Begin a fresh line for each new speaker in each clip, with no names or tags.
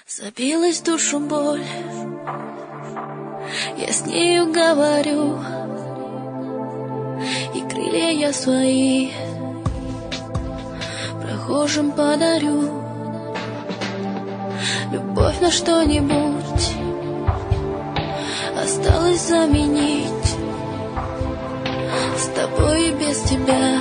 Забилась в душу боль, я с нею говорю, и крылья я свои прохожим подарю. Любовь на что-нибудь осталось заменить, с тобой и без тебя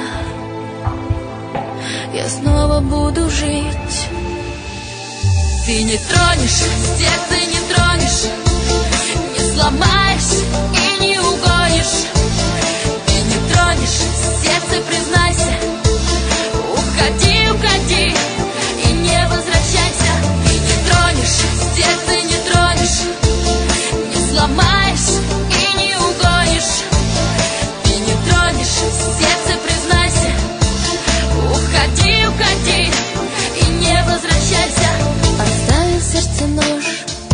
я снова буду жить. Ты не тронешь, сердце не тронешь, не сломаешь и не угонишь. Ты не тронешь, сердце признайся, уходи, уходи и не возвращайся. Ты не тронешь, сердце не тронешь, не сломаешь и не угонишь. Ты не тронешь, сердце признайся, уходи, уходи и не возвращайся. Оставил сердце нож,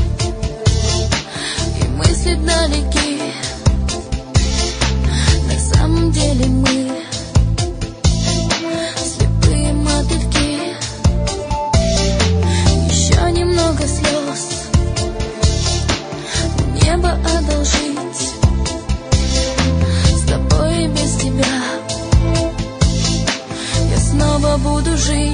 и мысли далеки. На самом деле мы слепые мотыльки. Еще немного слез небо одолжить, с тобой и без тебя я снова буду жить.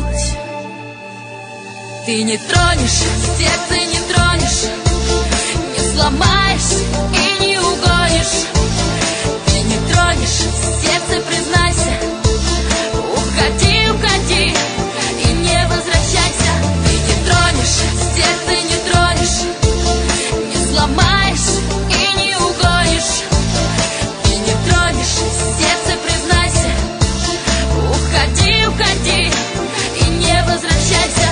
Ты не тронешь, сердце не тронешь, не сломаешь и не угонишь. Ты не тронешь, сердце признайся, уходи, уходи и не возвращайся. Ты не тронешь, сердце не тронешь, не сломаешь и не угонишь. Ты не тронешь, сердце признайся, уходи, уходи и не возвращайся.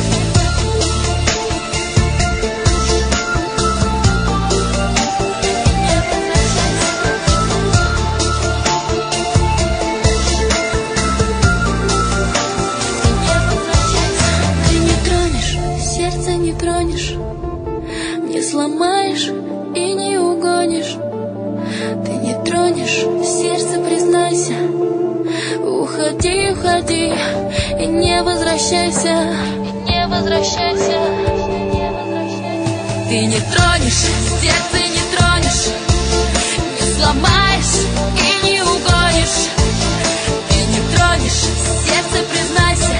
Тронешь, не сломаешь и не угонишь. Ты не тронешь, сердце признайся, уходи, уходи и не возвращайся, и не возвращайся. Ты не тронешь, сердце не тронешь, не сломаешь и не угонишь. Ты не тронешь, сердце признайся,